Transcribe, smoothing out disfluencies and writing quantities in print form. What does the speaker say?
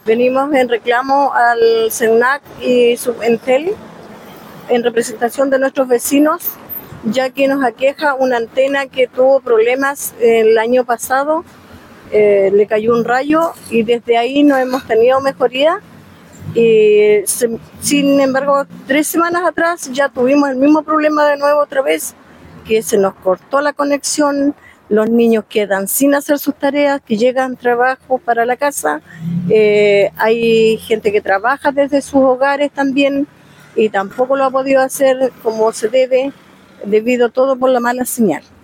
Venimos en reclamo al CERNAC y Subentel en representación de nuestros vecinos, ya que nos aqueja una antena que tuvo problemas el año pasado, le cayó un rayo y desde ahí no hemos tenido mejoría. Sin embargo, 3 semanas atrás ya tuvimos el mismo problema de nuevo otra vez, que se nos cortó la conexión, los niños quedan sin hacer sus tareas, que llegan trabajo para la casa, hay gente que trabaja desde sus hogares también y tampoco lo ha podido hacer como se debe, debido todo por la mala señal.